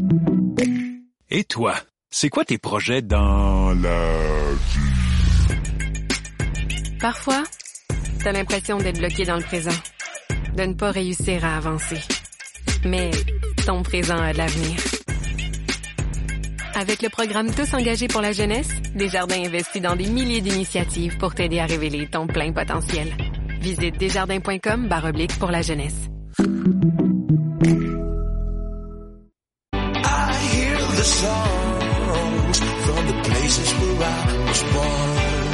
Et toi, c'est quoi tes projets dans la vie? Parfois, t'as l'impression d'être bloqué dans le présent, de ne pas réussir à avancer. Mais ton présent a de l'avenir. Avec le programme Tous engagés pour la jeunesse, Desjardins investit dans des milliers d'initiatives pour t'aider à révéler ton plein potentiel. Visite desjardins.com/pour la jeunesse. The songs from the places where I was born.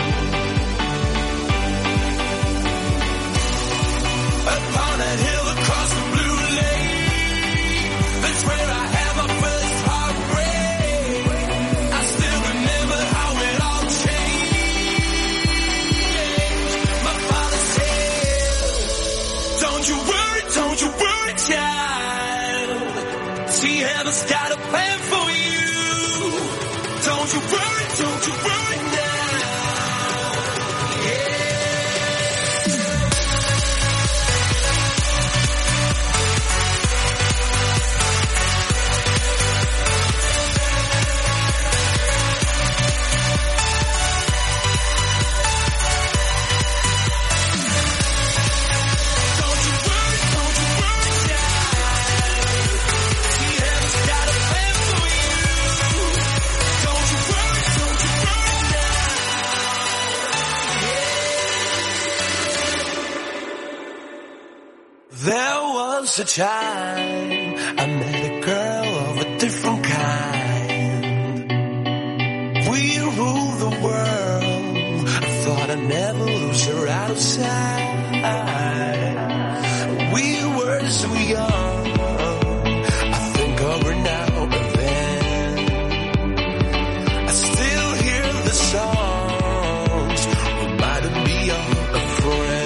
Upon a hill across the blue lake, that's where I had my first heartbreak. I still remember how it all changed. My father said, don't you worry, child. See, heaven's got a plan for you. Don't you worry now. Yeah. There was a time I met a girl of a different kind. We ruled the world. I thought I'd never lose her out of sight. We were so young. I think of her now and then. I still hear the songs reminding me of a friend.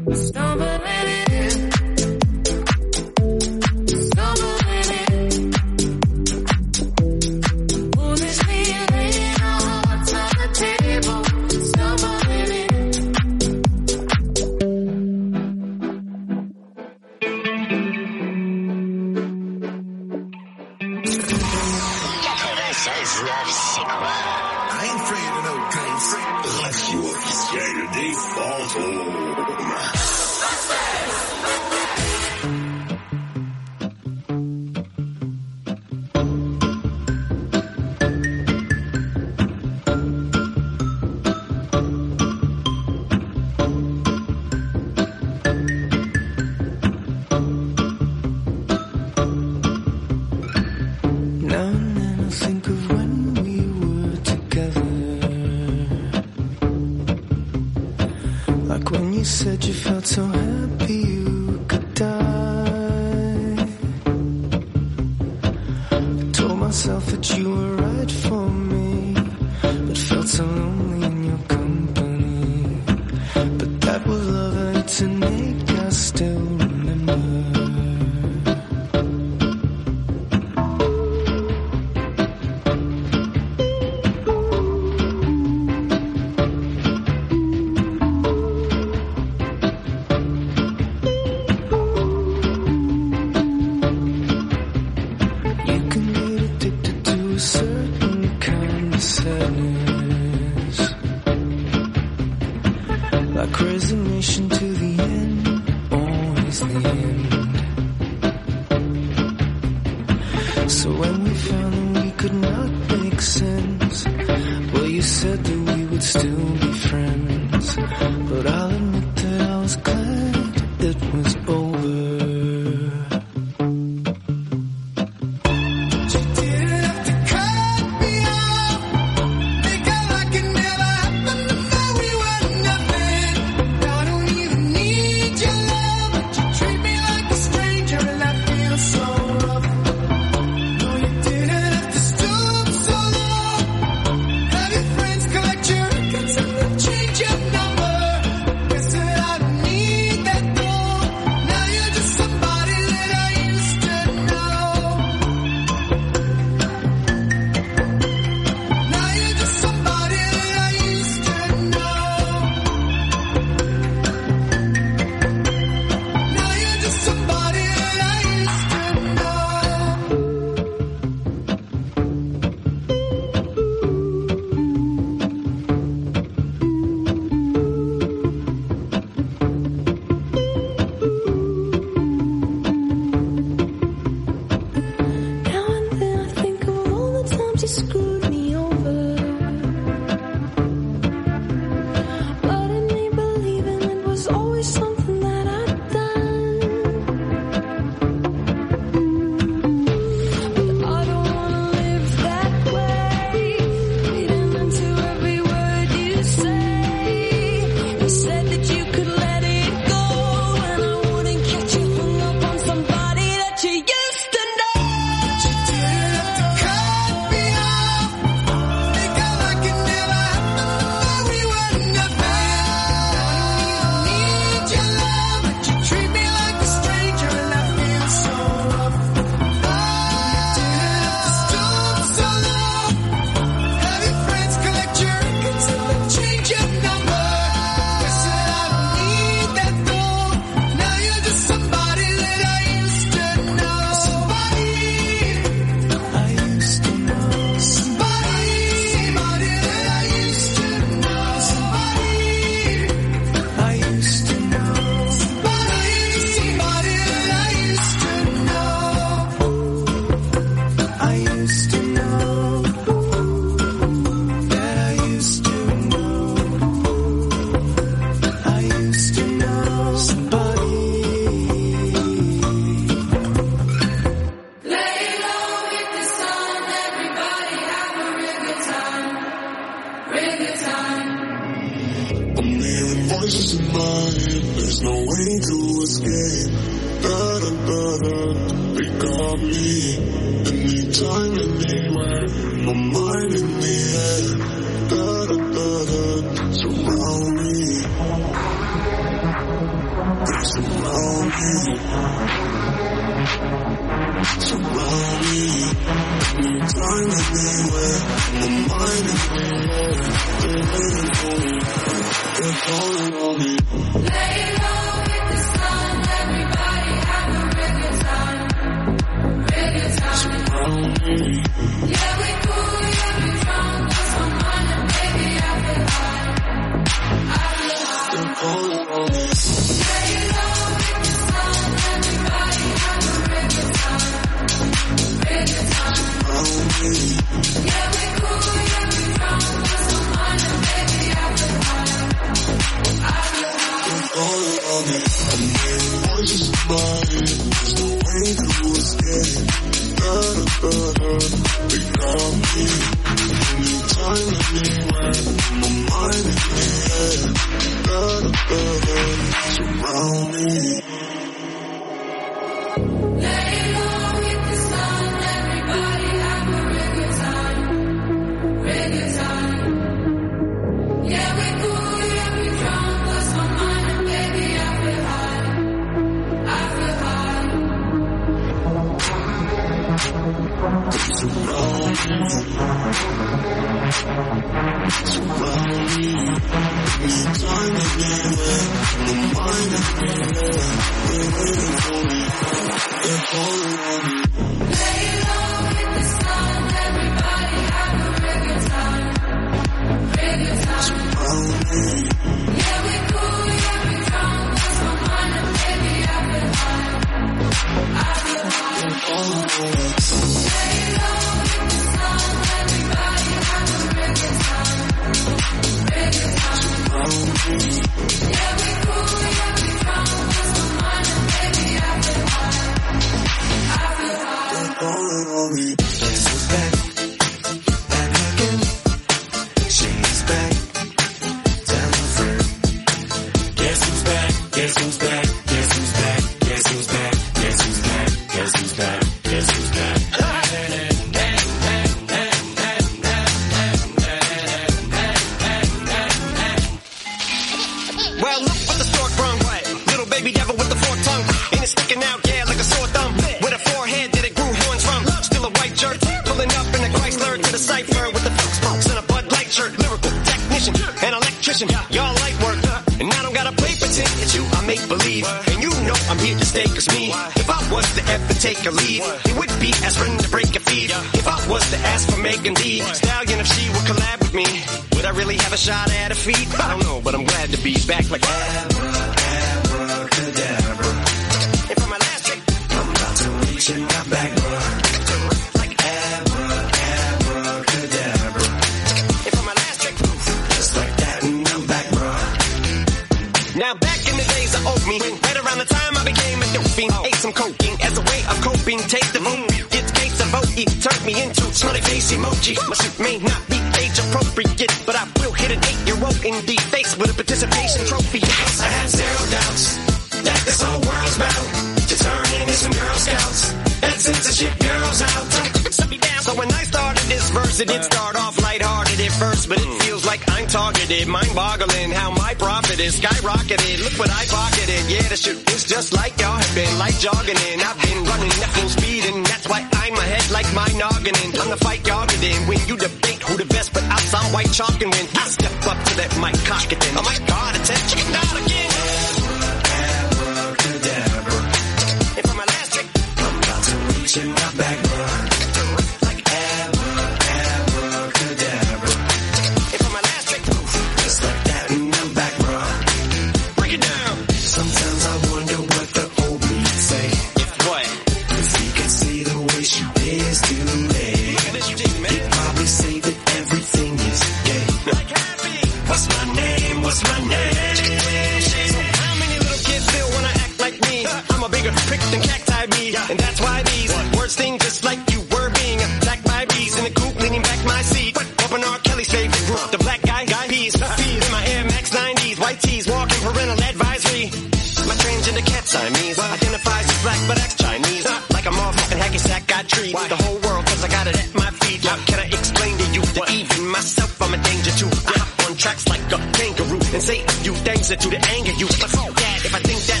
tracks like a kangaroo and say a few things that do to anger you. But fuck that, if I think that shit,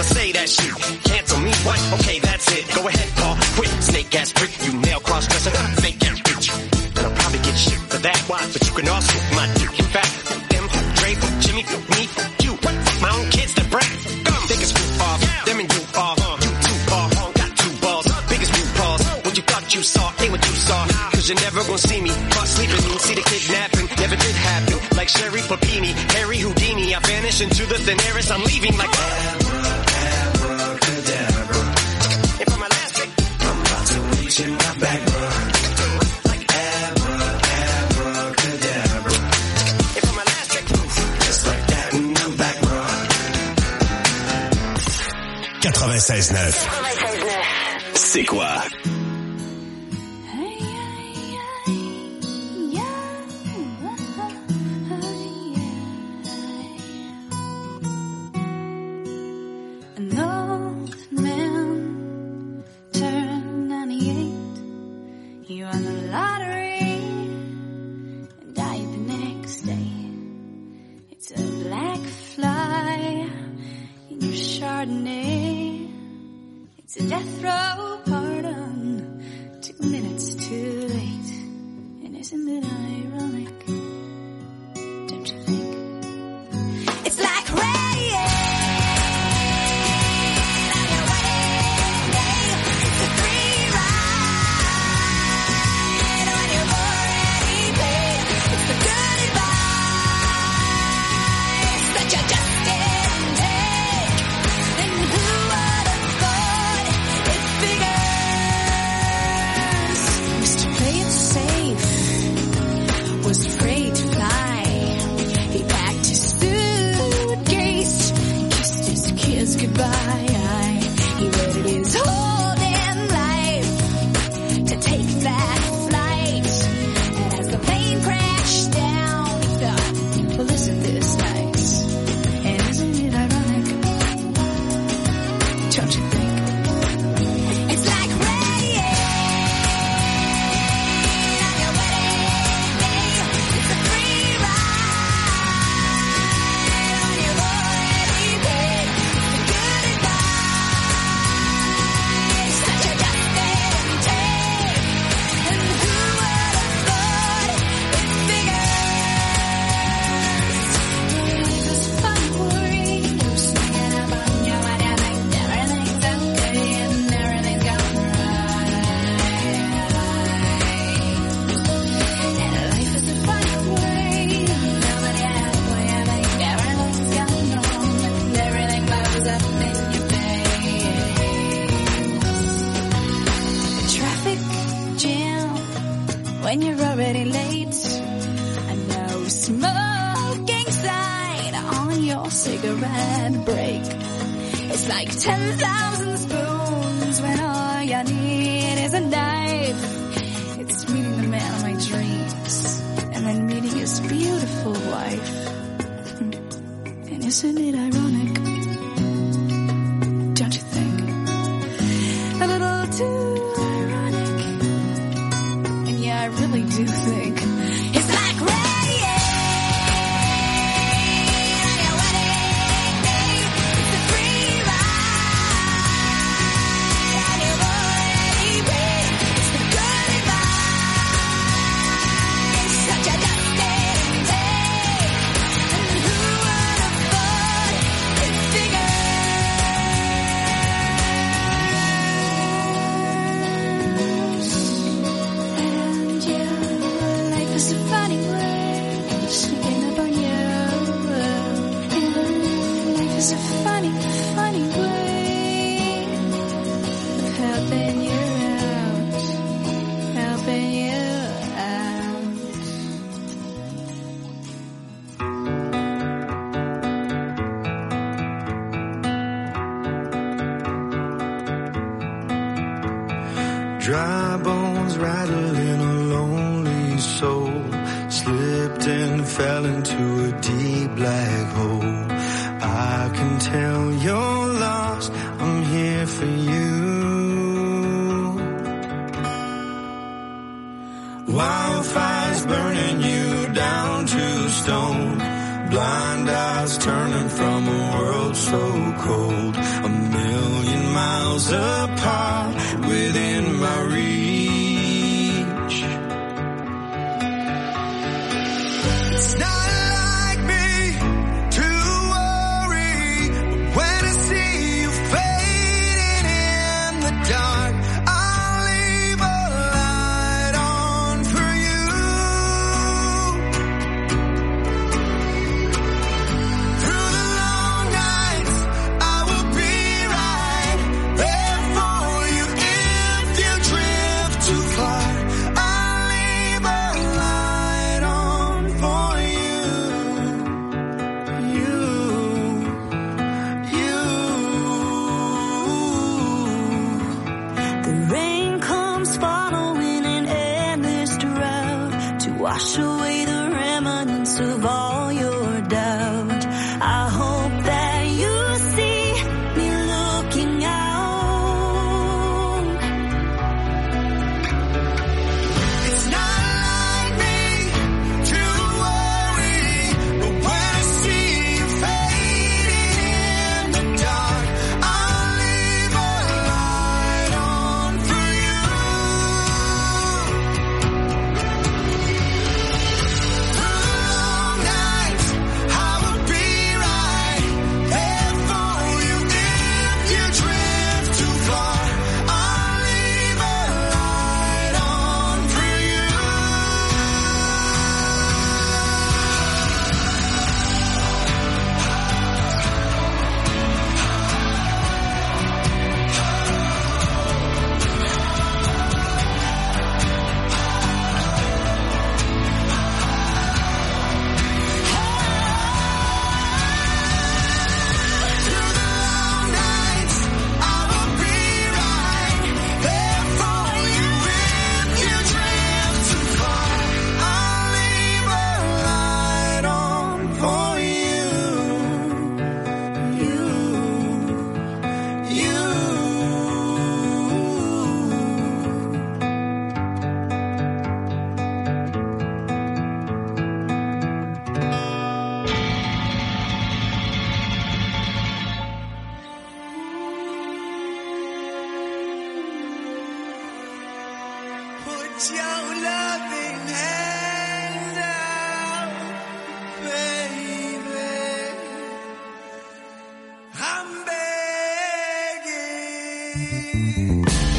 say that shit. Cancel me, what? Okay, that's it. Go ahead, Paul. Quit, snake ass prick. You nail cross dresser, fake ass bitch. And I'll probably get shit for that. Why? But you can also my dick. In fact, them, Dre, Jimmy, me, you. Fuck my own kids, the brat. Think it's roof off. Them and you off. You two ball, got two balls. Biggest root balls. What you thought you saw ain't what you saw. Cause you're never gonna see me. Caught sleeping, you see the kidnapping. Never did happen. Like Sherry Papini, Harry Houdini. I vanish into the thin air as I'm leaving like abracadabra. And for my last trick, I'm about to reach in my back, bro. Like abracadabra. And for my last trick, just like that, and I'm back, bro. 96.9. C'est quoi? It's a death row pardon. 2 minutes too late. And isn't it ironic? Don't you think? It's like rain on your wedding day. It's a free ride when you've already paid. It's the good advice that you just didn't take. Then who would have thought it figures? Mr. Play It Safe was afraid to fly. He packed his suitcase, kissed his kids goodbye. He waited his whole damn life to take that flight. And as the plane crashed down, he thought, well, isn't this nice? And isn't it ironic? Don't you think? It's like rain on your wedding day. It's a free ride when you've already paid. The good advice that you just didn't take. And who would have thought it figures? Life is fun worrying, singing about you and you think everything's okay and everything's going right. And life is a fun worrying, nobody asks why you think everything's going wrong and everything blows up in your face. The traffic jam when you're already late. A no smoking sign on your cigarette break. It's like 10,000 spoons when all you need is a knife. It's meeting the man of my dreams and then meeting his beautiful wife. And isn't it ironic? Don't you think? A little too ironic. And yeah, I really do think it's like rain on your wedding day. It's a free ride and you've already paid. It's the good advice that you just didn't take. And who would have thought it figures? And yeah, life is a funny way of sneaking up on you. Yeah, life is a funny, funny way of helping you out, helping you out. Dry bones rattling a lonely soul. Slipped and fell into a deep black hole. I can tell you're lost. I'm here for you. Wildfires burning you down to stone. Blind eyes turning from a world so cold. A miles apart within my reach. It's not like me to worry, but when I see you fading in the dark, I'll leave a light on for you. Through the long nights, I will be right there for you. If you drift too far, I'll leave a light on for you. The rain comes following an endless drought to wash away the remnants of all your doubt. I hope that you see me looking out. It's not like me to worry, but when I see you fading in the dark, I'll leave a light on for you. Through the long nights, I will be right there for you. If you drift too far, I'll leave a light on for you. Through the long nights, I will be right there for you. If you drift too far, I'll leave a light on for you. Put your loving hand out, baby. I'm begging.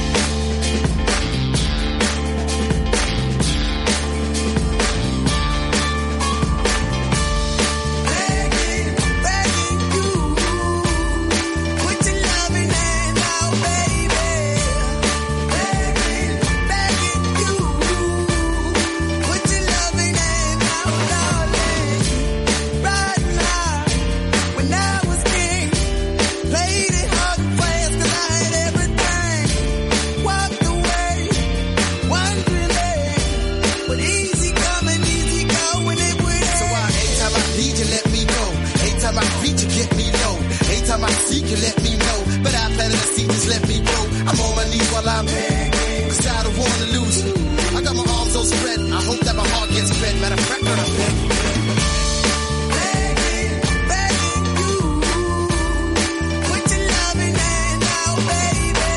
Begging you. Put your loving hand out, baby. Begging you. Put your loving hand out, darling. Right now, when I was king, played it hard and fast 'cause I had everything. Walked away, wondering, but easy come and easy go when it went. So why anytime I need you, let me go. Anytime I beat you, get me low. Anytime I seek you, let me know. But I planted a seed, just let me go. I'm on my knees while I'm begging, 'cause I don't wanna lose you. I got my arms all spread. I hope that my heart gets fed. Matter of fact, girl, I'm begging. Begging you. Put your loving hand out, baby.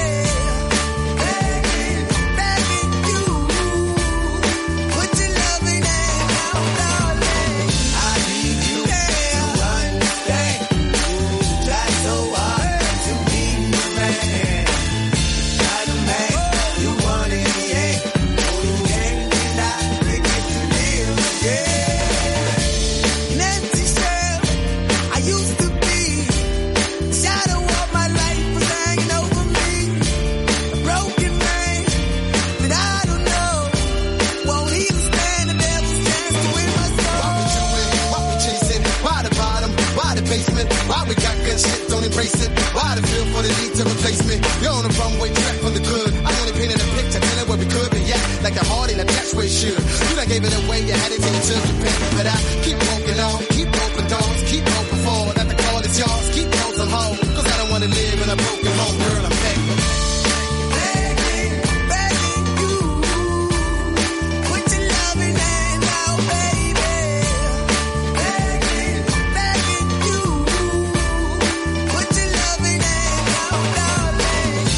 Begging you. Put your loving hand out, darling. I need you to understand. Try so hard to be the man. Not the man you want in the end. Oh, you can't deny it if you live again. An empty shell I used to be. The shadow of my life was hanging over me. A broken man that I don't know. Won't even stand the devil's chance to win my soul. Why we doing? Why we chasing? Why the bottom? Why the basement? Why we got good shit, don't embrace it? Why the feel for the need to replace me? You're on the runway track from the good. I only painted a picture, telling where we could be at. Like a heart in a that's where it should. You done gave it away, you had it till you took your pick. But I keep walking on, keep open doors, keep open for that the call is yours. Keep those on hold, 'cause I don't wanna live in a broken home, girl, I'm begging. Begging you. Put your loving hand out, baby. Begging you. Put your loving hand out, darling.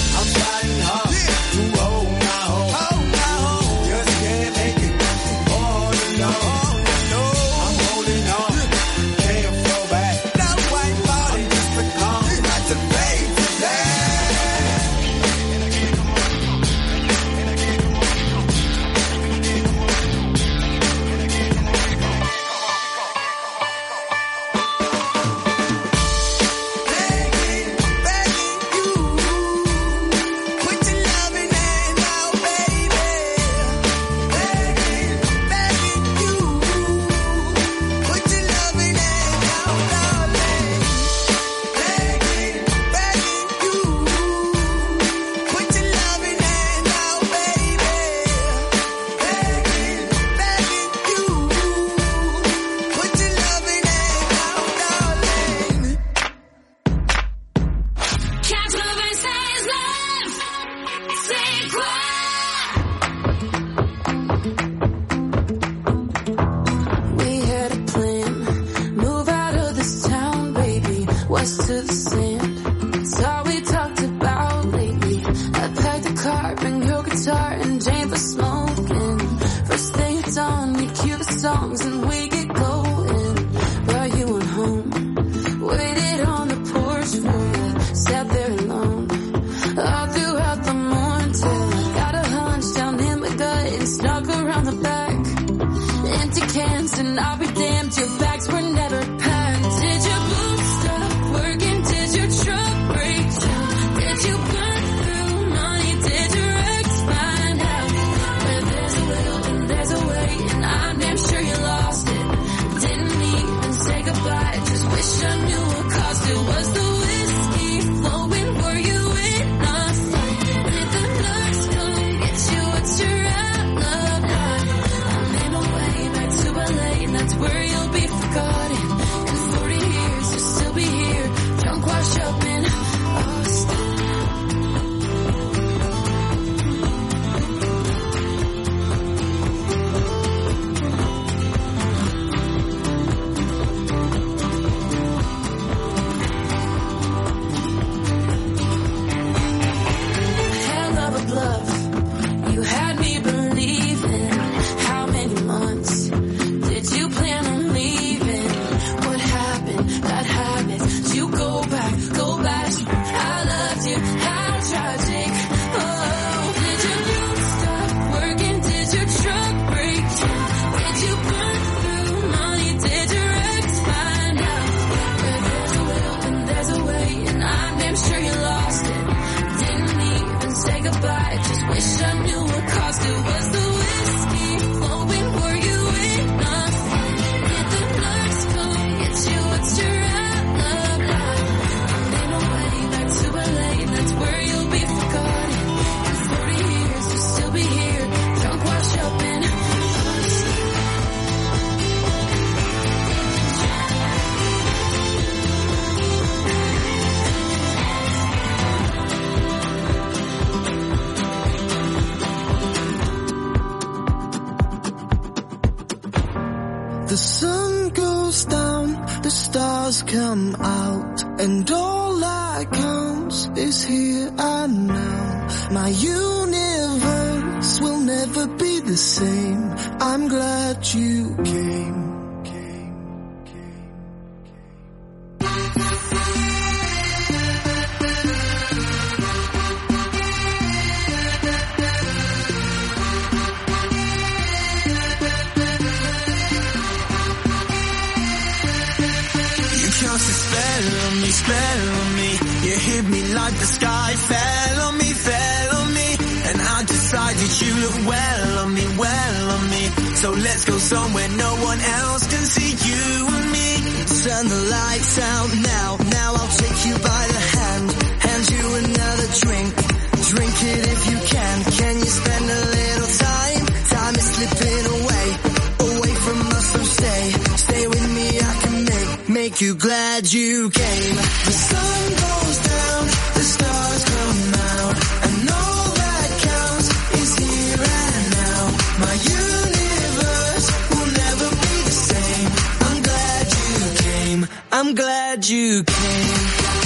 chance, and I'll be damned, your bags were never packed. Did your boots stop working? Did your truck break down? Did you burn through money? Did your ex find out? Where there's a will and there's a way, and I'm damn sure you lost it. Didn't even say goodbye, just wish I knew what caused it. Was the whiskey flowing? Were you in a fight? Did the nurse come get you? What's your outlook like? I'm in a way back to LA, and that's where you'll be forgotten. In 40 years you'll still be here, drunk, washed up in Austin. Hell of a bluff, you had me believing. How many months did you plan on leaving? What happened? Bad habits. You go back. I loved you. How tragic. Oh, did your boots stop working? Did your truck break down? Did you burn through money? Did your ex find out? Where there's a will and there's a way, and I'm damn sure you lost it. Didn't even say goodbye, just wish I knew what caused it. Was the whiskey flowing? Were you in a fight? Did the nurse come get you? What's your outlook like? I'm in a way back to LA, and that's where you'll be forgotten. In 40 years you'll still be here, drunk, washed up in Austin. The sun goes down, the stars come out, and all that counts is here and now. My universe will never be the same. I'm glad you came. Cast a spell on me. You hit me like the sky fell on me. And I decided you look well on me. So let's go somewhere no one else can see you and me. Turn the lights out now I'll take you by the hand you another drink. Drink it if you can you spend a little time? Time is slipping away from us, so stay with me, I can make you glad you came. The sun goes down, the stars come out, and all that counts is here and now. My universe will never be the same. I'm glad you came. I'm glad you came.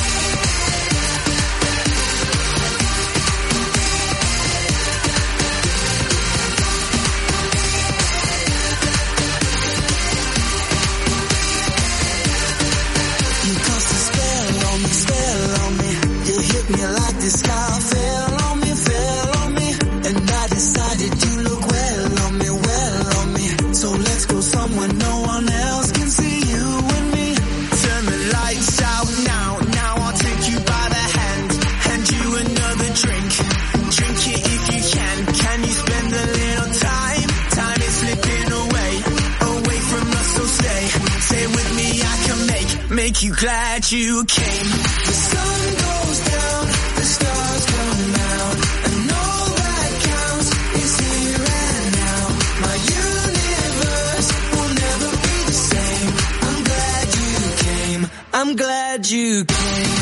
Me like the sky fell on me, and I decided you look well on me. So let's go somewhere no one else can see you and me. Turn the lights out now I'll take you by the hand you another drink. Drink it if you can you spend a little time? Time is slipping away from us, so stay with me, I can make you glad you came. The sun goes down, the stars come out, and all that counts is here and now. My universe will never be the same. I'm glad you came. I'm glad you came.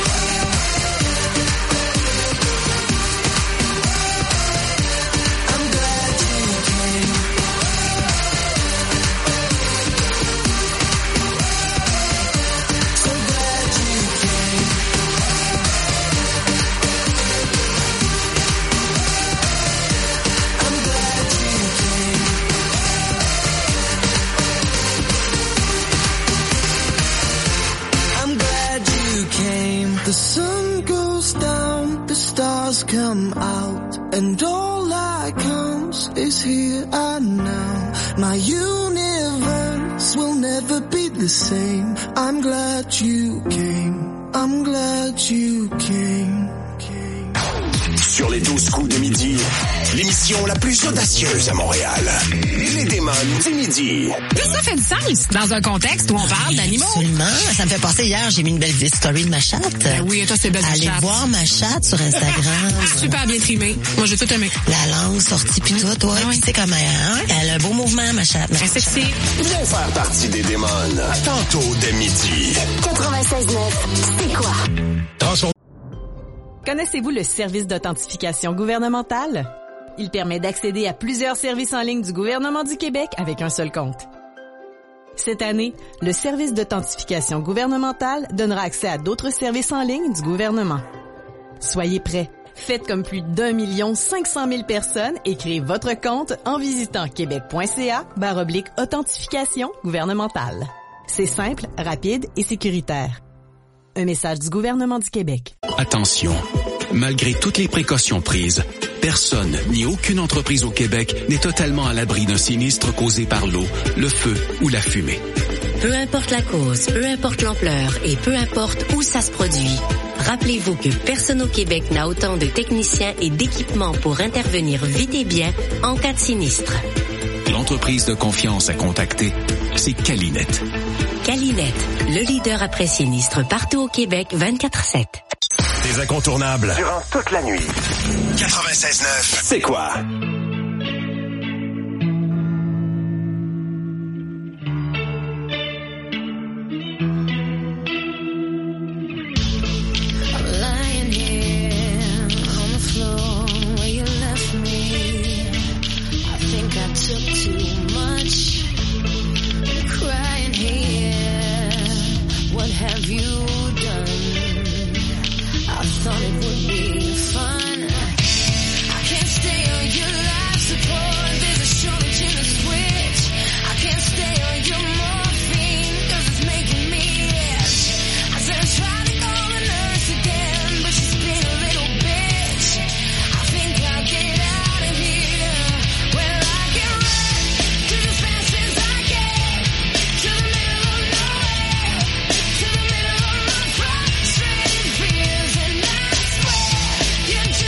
The sun goes down, the stars come out, and all that counts is here and now. My universe lives will never be the same. I'm glad you came. I'm glad you came. Sur les 12 coups de midi, l'émission la plus audacieuse à Montréal. Les démons du midi. Ça fait du sens dans un contexte où on parle d'animaux. Absolument. Ça me fait penser hier, j'ai mis une belle story de ma chatte. Ben oui, toi, c'est belle chatte. Allez voir ma chatte sur Instagram. Super bien trimée. Moi, j'ai tout aimé. La langue sortie pis tout, toi. Oui. Pis tu sais comment elle a un beau mouvement, ma chatte. Ben, sexy. Viens faire partie des démons. Tantôt de midi. 96.9, c'est quoi? Connaissez-vous le service d'authentification gouvernementale? Il permet d'accéder à plusieurs services en ligne du gouvernement du Québec avec un seul compte. Cette année, le service d'authentification gouvernementale donnera accès à d'autres services en ligne du gouvernement. Soyez prêts. Faites comme plus d'1 500 000 personnes et créez votre compte en visitant québec.ca/authentification gouvernementale. C'est simple, rapide et sécuritaire. Un message du gouvernement du Québec. Attention, malgré toutes les précautions prises, personne ni aucune entreprise au Québec n'est totalement à l'abri d'un sinistre causé par l'eau, le feu ou la fumée. Peu importe la cause, peu importe l'ampleur et peu importe où ça se produit, rappelez-vous que personne au Québec n'a autant de techniciens et d'équipements pour intervenir vite et bien en cas de sinistre. L'entreprise de confiance à contacter, c'est Calinette. Calinette, le leader après sinistre partout au Québec 24/7. Des incontournables durant toute la nuit. 96.9, c'est quoi? You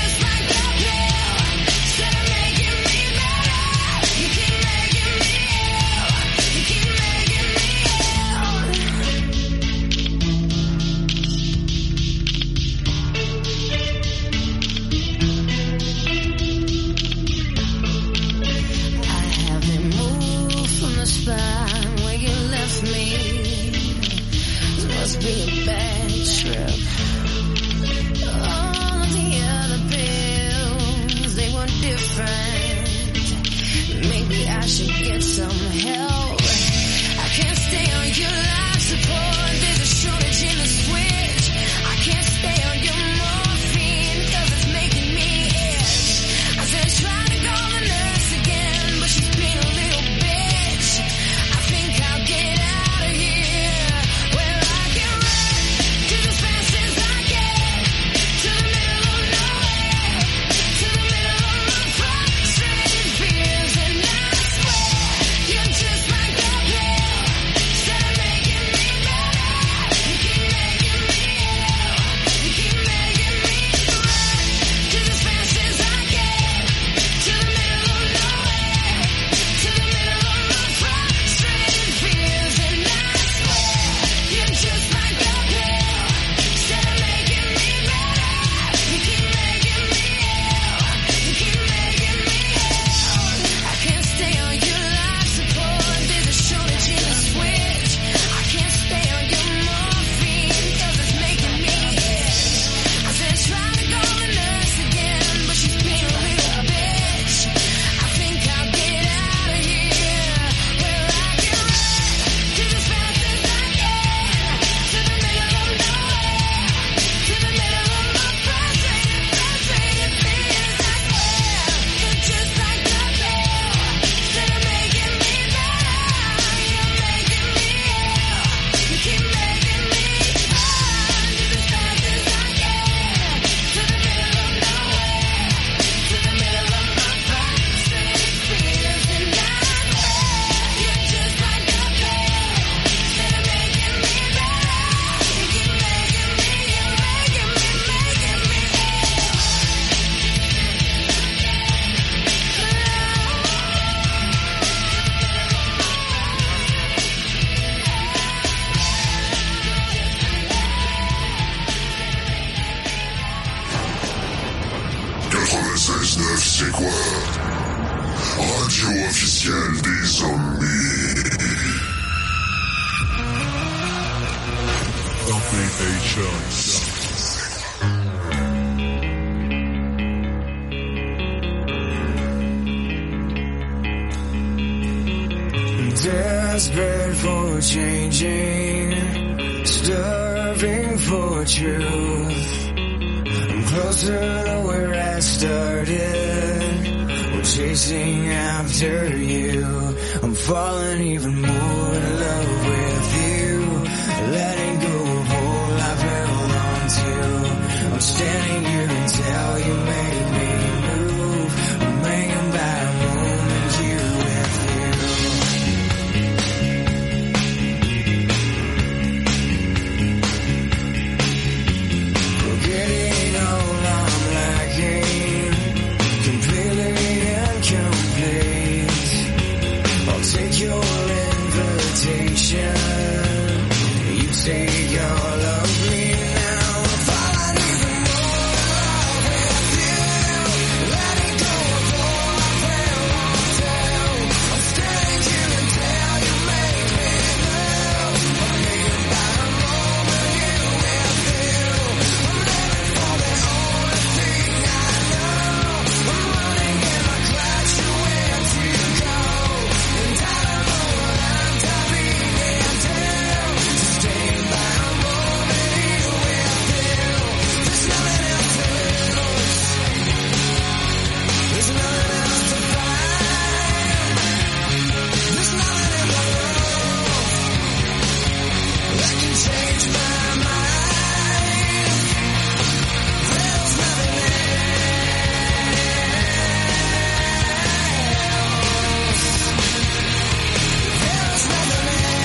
19, c'est quoi? Radio officielle des zombies. Desperate for changing, starving for truth. I'm closer to where I started. We're chasing after you. I'm falling even more in love with you. Letting go of all I've held on to. I'm standing here until you make me move. I'm hanging by a moment here with you. Forgetting all I'm lacking, completely incomplete. I'll take your invitation. You take all of me now. I'm falling even more with you. Letting go of all I've held on to. I'm standing here until you make me move. I'm hanging by a moment here with you. I'm living for the only thing I know. I'm running in my crash, where to go? And I don't know what I'm tapping into. Staying by a moment here with you. There's nothing else to lose. There's nothing else to find. There's nothing in the world that can change my mind. There's nothing else. There's nothing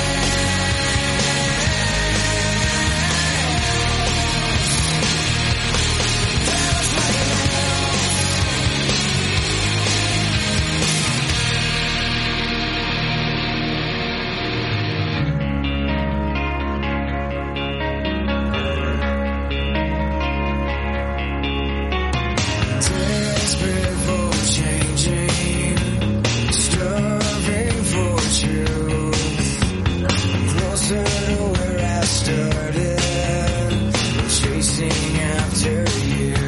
desperate for changing, starving for truth. Closer to where I started, chasing after you.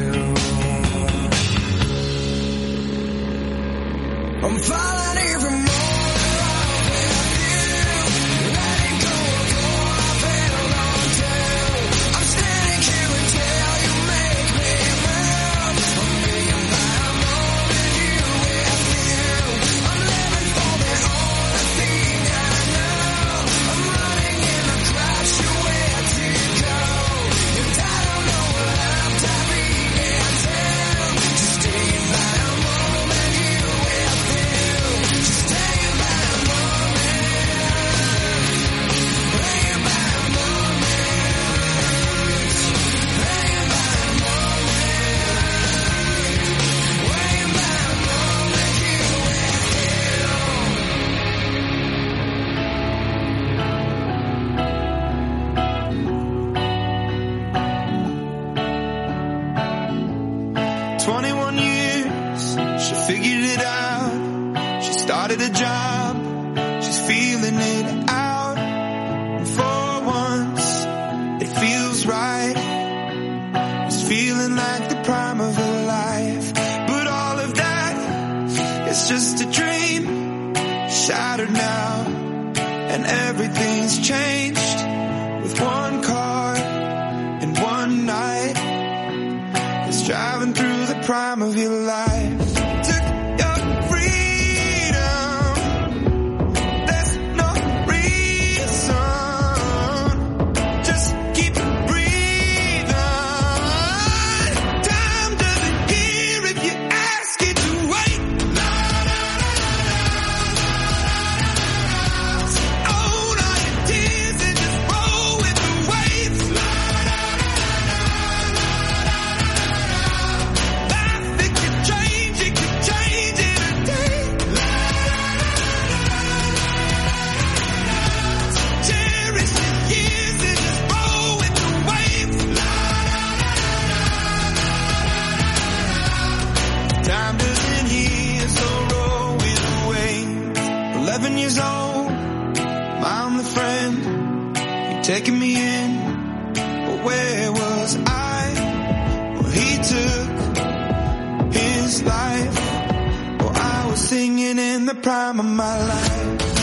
I'm falling even more in love with you. Letting go of all I've held on to. I'm standing here until you make me move. I'm hanging by a moment here with you. I'm living for the only thing I know. I'm running in a crash, where to go? And I don't know what I'm tapping into. Just staying by a moment here with you. Just staying by a moment. Hanging by a moment. Hanging by a moment. Waiting by a moment here with you. 21 years, she figured it out. She started a job, she's feeling it out. And for once, it feels right. It's feeling like the prime of her life. But all of that is just a dream, shattered now. And everything's changed with one car and one night. It's driving through the prime of your life. Took your freedom. There's no reason. Just keep breathing. Time doesn't hear if you ask it to wait. Own all your tears and just roll with the waves. Life, it could change, it could change. taking me in. But where was I? Well, he took his life. Oh, I was singing in the prime of my life.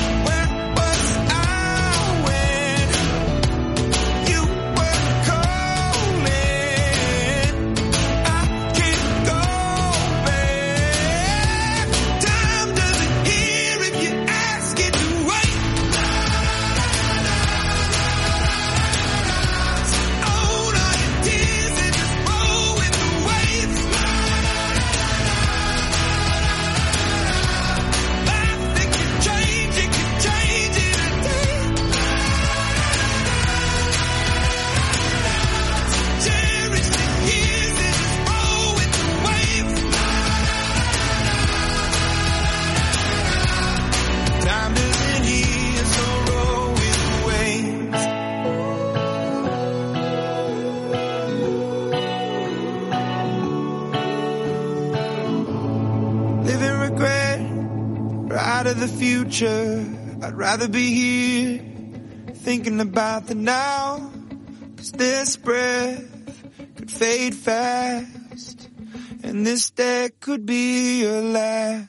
The future, I'd rather be here thinking about the now, 'cause this breath could fade fast and this day could be your last.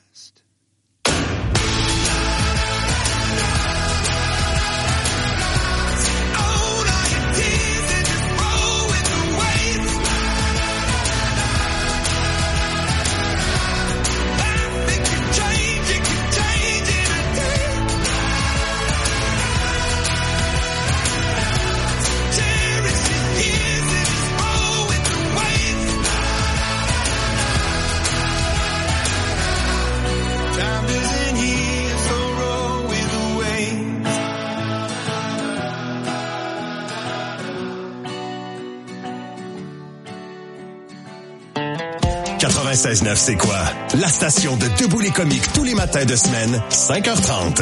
C'est quoi? La station de Debout les comiques tous les matins de semaine, 5h30.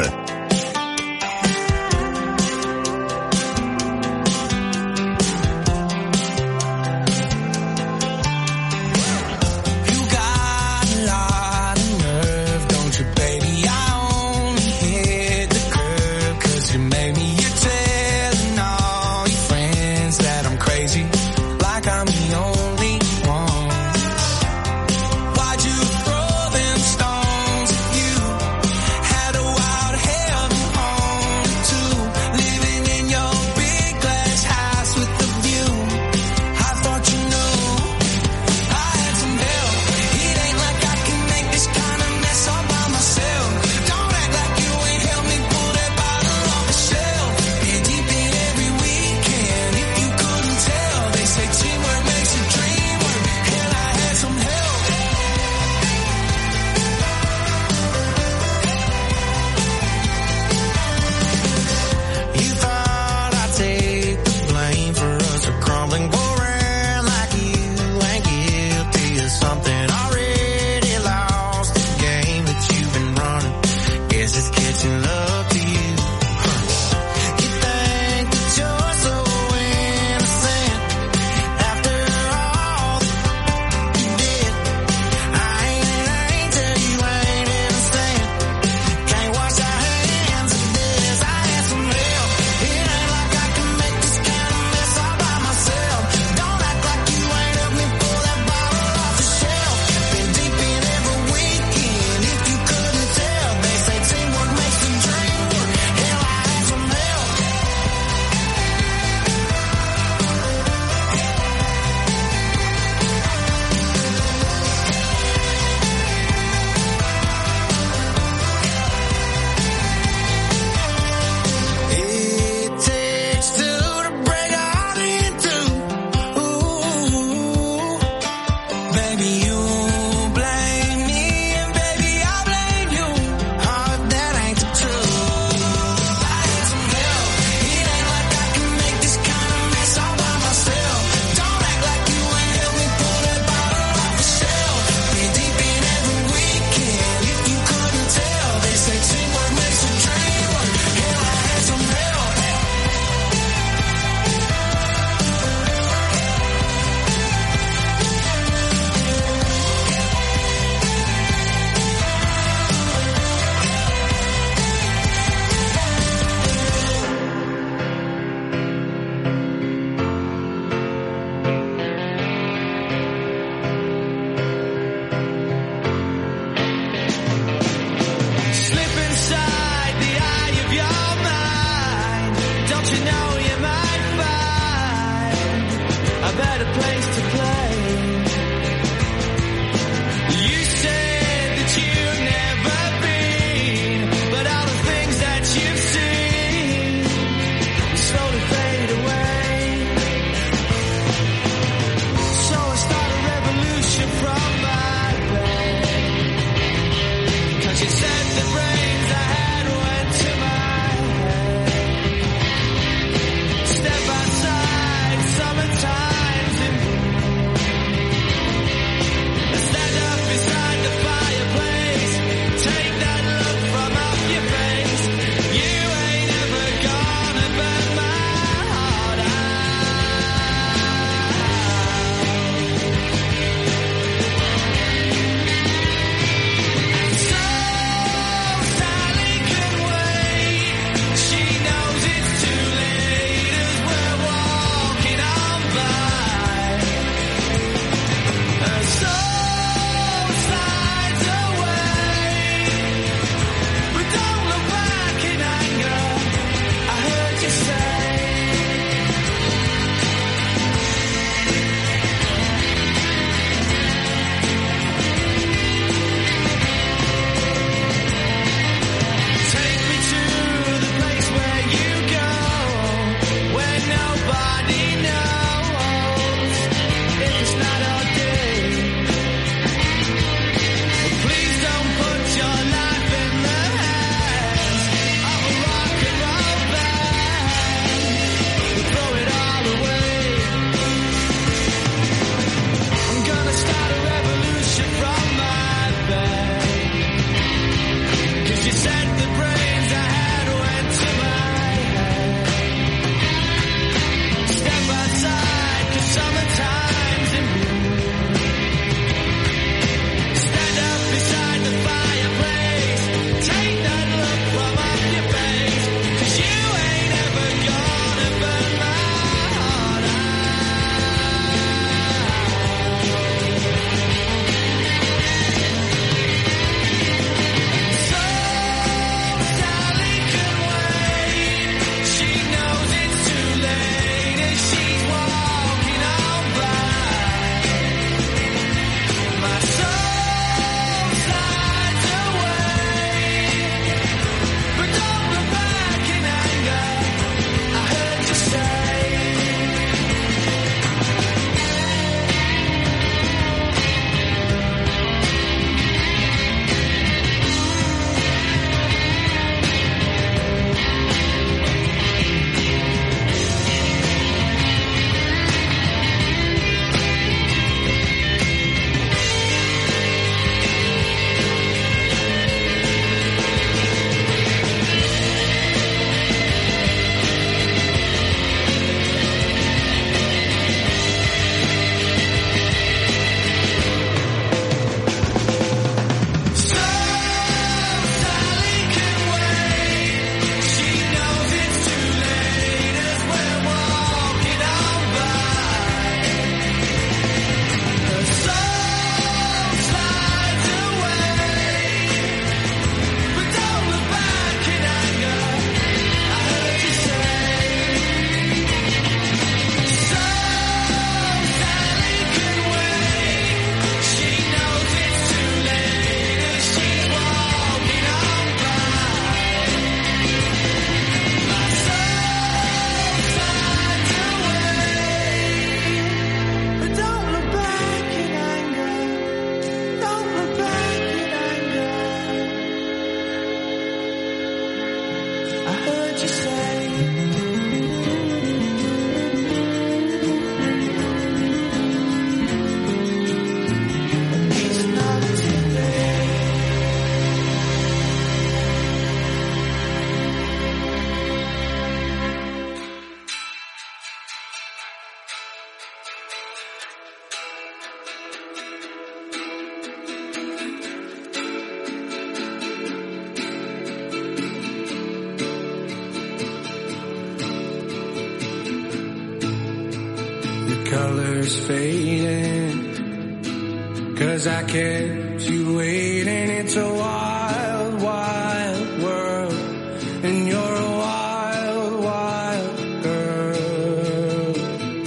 was fading, 'cause I kept you waiting. It's a wild, wild world, and you're a wild, wild girl.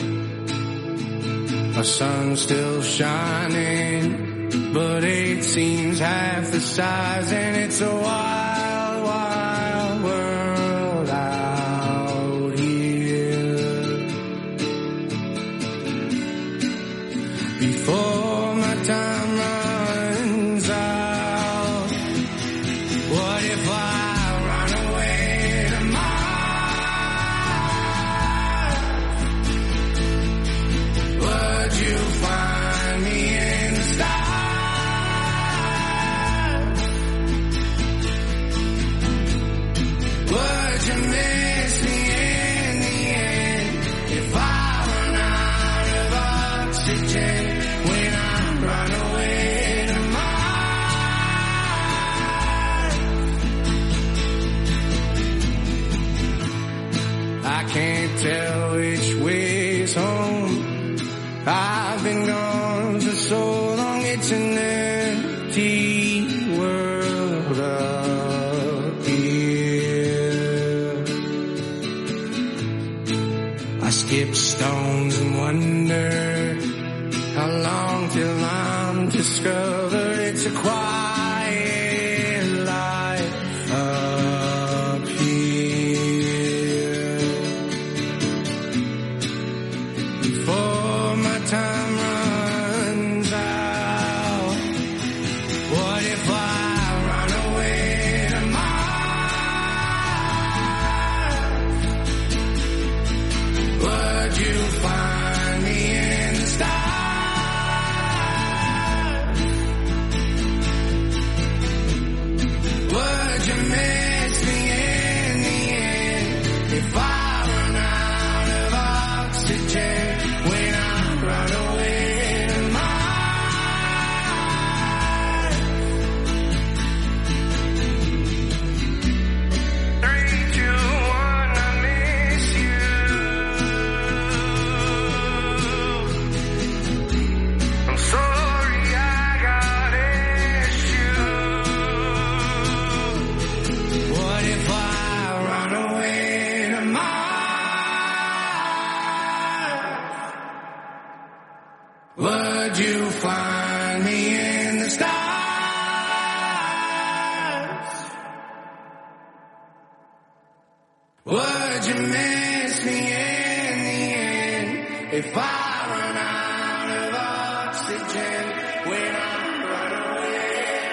Our sun's still shining, but it seems half the size, and it's a wild, wild world out here. Before my time runs out, what if I run away to Mars? Would you find me in the stars? Would you miss me in the end if I run out of oxygen when I run away to Mars? I can't tell which way's home. I've been gone for so long, it's an empty world up here. I skip stones and wonder how long till I'm discovered. It's a quiet life up here. Before my time runs out, what if I run away to Mars? Would you find me in the stars? Would you miss me in the end if I run out of oxygen when I run away to Mars? 3, 2, 1, I miss you. I'm sorry I got issues. What if I run away to Mars? Would you find me in the stars? Would you miss me in the end if I run out of oxygen when I run away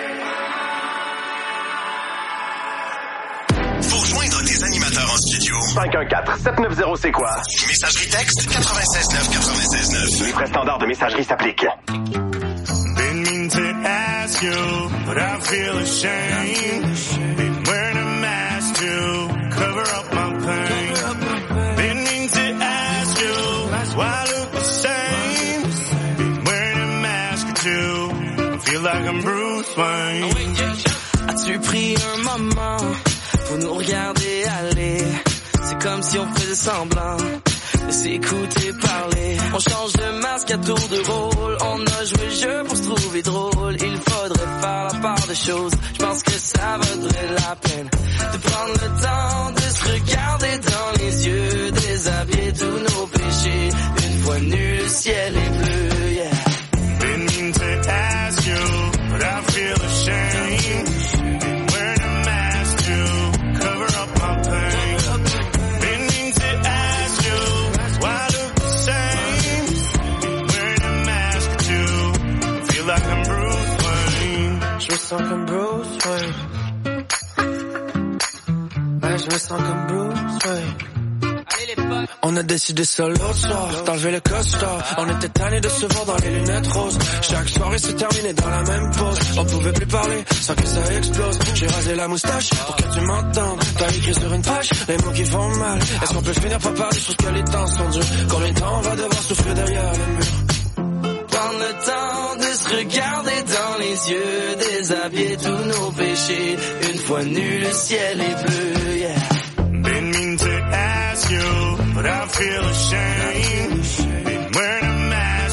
to Mars? Pour joindre des animateurs en studio, 514-790 c'est quoi? messagerie texte 96.9 96.9. Les frais standards de messagerie s'appliquent. Didn't mean to ask you, but I feel ashamed. Been wearing a mask to cover up my pain. Didn't mean to ask you why I look the same. Been wearing a mask or two. I feel like I'm Bruce Wayne. As-tu pris un moment pour nous regarder aller? C'est comme si on faisait semblant de s'écouter parler. On change de masque à tour de rôle. On a joué le jeu pour se trouver drôle. Il faudrait faire la part des choses. Je pense que ça vaudrait la peine de prendre le temps de se regarder dans les yeux, déshabiller tous nos péchés. Une fois nu, le ciel est bleu, yeah. Didn't mean to ask you, but I feel ashamed. Been wearing a mask to cover up my pain. Didn't mean to ask you why I look the same. Been wearing a mask or two. Feel like I'm Bruce Wayne. Je me sens comme Bruce Wayne. Ouais, je me sens comme Bruce Wayne. On a décidé ça l'autre soir, d'enlever le costard. On était tannés de se voir dans les lunettes roses. Chaque soirée se terminait dans la même pause. On pouvait plus parler sans que ça explose. J'ai rasé la moustache pour que tu m'entendes. T'as écrit sur une page les mots qui font mal. Est-ce qu'on peut finir par parler sur ce que les temps sont durs? Combien de temps on va devoir souffrir derrière les murs? Prendre le temps de se regarder dans les yeux, déshabiller tous nos péchés. Une fois nu, le ciel est bleu, yeah. Didn't mean to ask you, but I feel ashamed. Been wearing a mask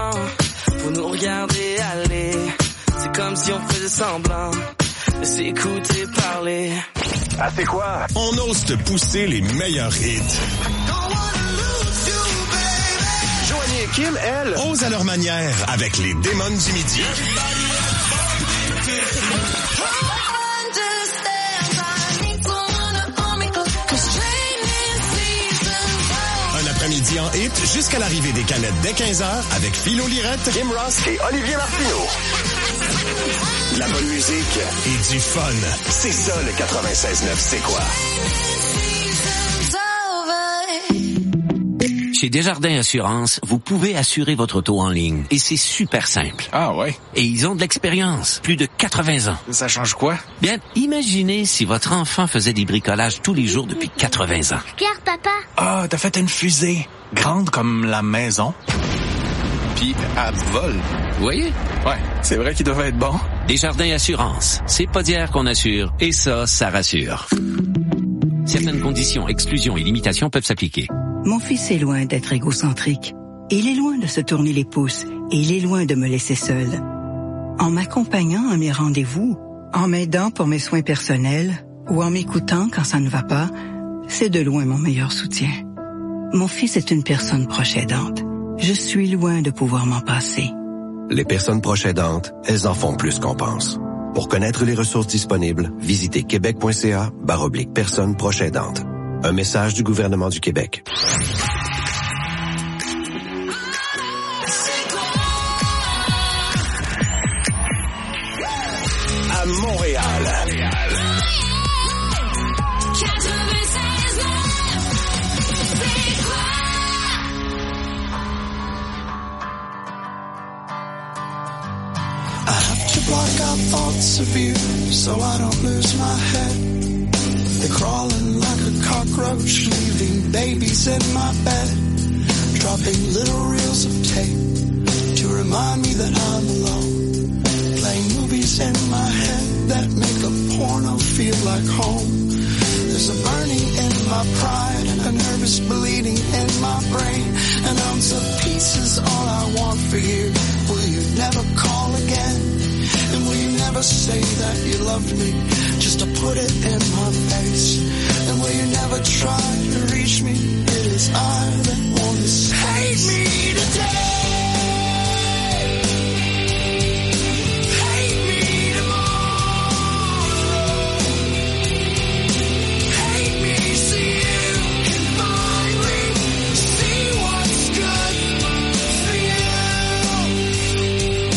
temps pour nous regarder aller. C'est comme si on faisait semblant de s'écouter parler. Ah, c'est quoi? On ose te pousser les meilleurs hits. Joanie et Kim, elles, osent à leur manière avec les démons du midi. Un après-midi en hit jusqu'à l'arrivée des canettes dès 15h avec Philo Lirette, Kim Ross et Olivier Martineau. La bonne musique et du fun. C'est ça le 96.9, c'est quoi? Chez Desjardins Assurance, vous pouvez assurer votre auto en ligne. Et c'est super simple. Ah ouais? Et ils ont de l'expérience. Plus de 80 ans. Ça change quoi? Bien, imaginez si votre enfant faisait des bricolages tous les jours depuis 80 ans. Regarde, papa. Ah, t'as fait une fusée. Grande comme la maison. Puis, elle vole. Vous voyez? Ouais, c'est vrai qu'il devait être bon. Desjardins Assurance. C'est pas d'hier qu'on assure. Et ça rassure. Certaines conditions, exclusions et limitations peuvent s'appliquer. Mon fils est loin d'être égocentrique. Il est loin de se tourner les pouces et il est loin de me laisser seul. En m'accompagnant à mes rendez-vous, en m'aidant pour mes soins personnels ou en m'écoutant quand ça ne va pas, c'est de loin mon meilleur soutien. Mon fils est une personne proche aidante. Je suis loin de pouvoir m'en passer. Les personnes proches aidantes, elles en font plus qu'on pense. Pour connaître les ressources disponibles, visitez québec.ca/personnes proches aidantes. Un message du gouvernement du Québec. À Montréal. I have to block out thoughts of you so I don't lose my head. They're crawling like a cockroach, leaving babies in my bed, dropping little reels of tape to remind me that I'm alone, playing movies in my head that make a porno feel like home. There's a burning in my pride and a nervous bleeding in my brain. An ounce of peace is all I want for you. Will you never call again? And will you never say that you loved me just to put it in my face? And will you never try to reach me? It is I that